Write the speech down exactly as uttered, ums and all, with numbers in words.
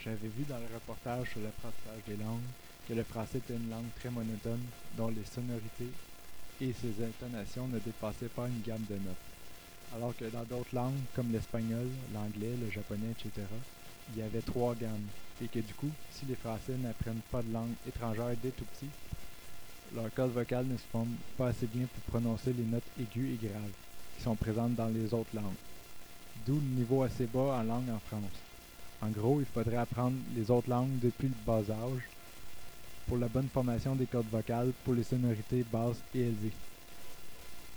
J'avais vu dans le reportage sur l'apprentissage des langues que le français était une langue très monotone, dont les sonorités et ses intonations ne dépassaient pas une gamme de notes. Alors que dans d'autres langues, comme l'espagnol, l'anglais, le japonais, et cetera, il y avait trois gammes, et que du coup, si les Français n'apprennent pas de langue étrangère dès tout petit, leur corde vocale ne se forme pas assez bien pour prononcer les notes aiguës et graves, qui sont présentes dans les autres langues. D'où le niveau assez bas en langue en France. En gros, il faudrait apprendre les autres langues depuis le bas âge pour la bonne formation des cordes vocales pour les sonorités basses et élevées.